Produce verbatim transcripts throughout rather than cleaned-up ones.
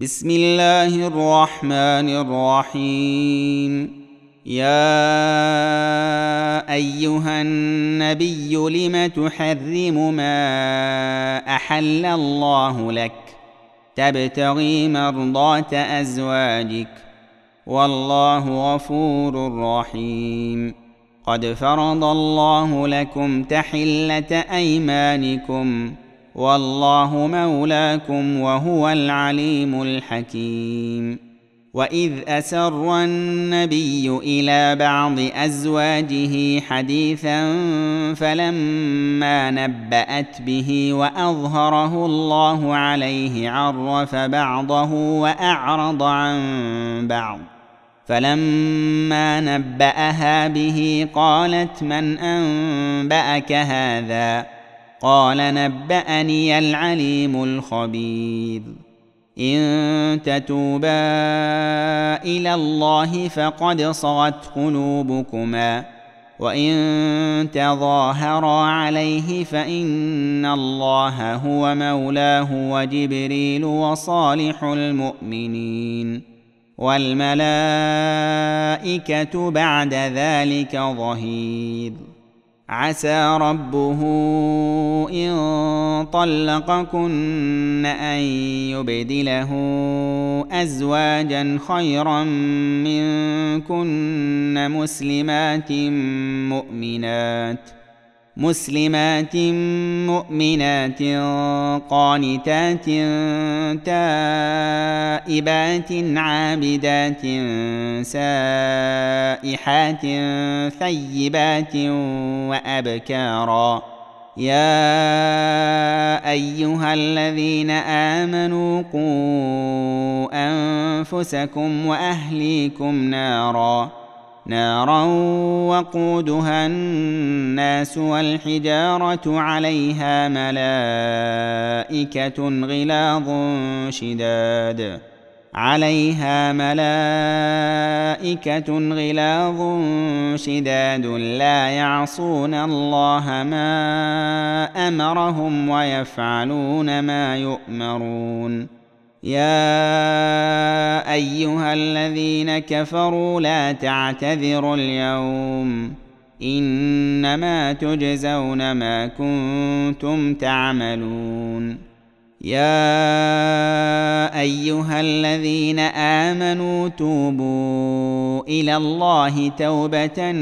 بسم الله الرحمن الرحيم. يا أيها النبي لم تحرم ما أحل الله لك تبتغي مرضات أزواجك والله غفور رحيم. قد فرض الله لكم تحلة أيمانكم والله مولاكم وهو العليم الحكيم. وإذ أسر النبي إلى بعض أزواجه حديثا فلما نبأت به وأظهره الله عليه عرف بعضه وأعرض عن بعض، فلما نبأها به قالت من أنبأك هذا؟ قال نبأني العليم الخبير. إن تتوبا إلى الله فقد صغت قلوبكما وإن تظاهرا عليه فإن الله هو مولاه وجبريل وصالح المؤمنين والملائكة بعد ذلك ظهير. عسى ربه إن طلقكن أن يبدله أزواجا خيرا منكن مسلمات مؤمنات مسلمات مؤمنات قانتات تائبات عابدات سائحات ثيبات وأبكارا. يا أيها الذين آمنوا قوا أنفسكم وأهليكم نارا نارا وقودها الناس والحجارة عليها ملائكة غلاظ شداد عليها ملائكة غلاظ شداد لا يعصون الله ما أمرهم ويفعلون ما يؤمرون. يا أيها الذين كفروا لا تعتذروا اليوم إنما تجزون ما كنتم تعملون. يا أيها الذين آمنوا توبوا إلى الله توبة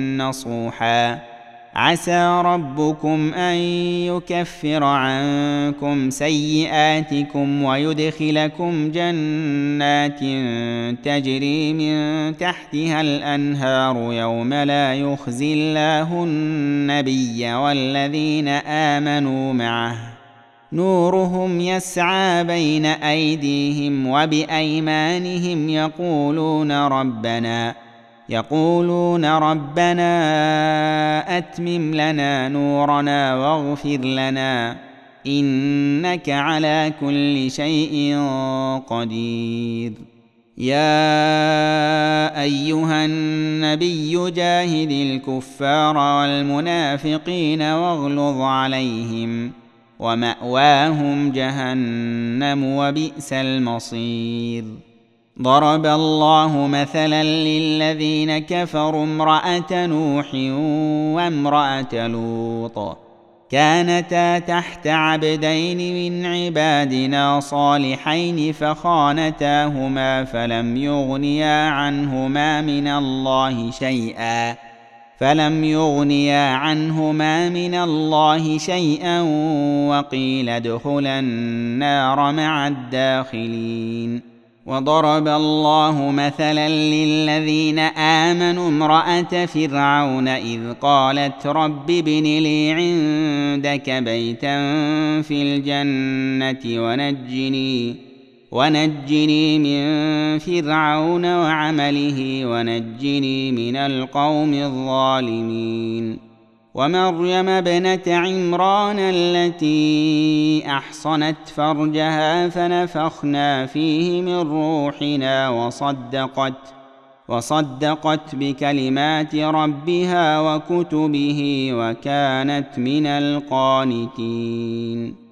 نصوحا عسى ربكم أن يكفر عنكم سيئاتكم ويدخلكم جنات تجري من تحتها الأنهار يوم لا يخزي الله النبي والذين آمنوا معه نورهم يسعى بين أيديهم وبأيمانهم يقولون ربنا يقولون ربنا أتمم لنا نورنا واغفر لنا إنك على كل شيء قدير. يا أيها النبي جاهد الكفار والمنافقين واغلظ عليهم ومأواهم جهنم وبئس المصير. ضرب الله مثلا للذين كفروا امرأة نوح وامرأة لوط كانتا تحت عبدين من عبادنا صالحين فخانتاهما فلم يغنيا عنهما من الله شيئا فلم يغنيا عنهما من الله شيئا وقيل ادخلا النار مع الداخلين. وضرب الله مثلا للذين آمنوا امرأة فرعون إذ قالت رب ابن لي عندك بيتا في الجنة ونجني ونجني من فرعون وعمله ونجني من القوم الظالمين. ومريم ابنة عمران التي أحصنت فرجها فنفخنا فيه من روحنا وصدقت وصدقت بكلمات ربها وكتبه وكانت من القانتين.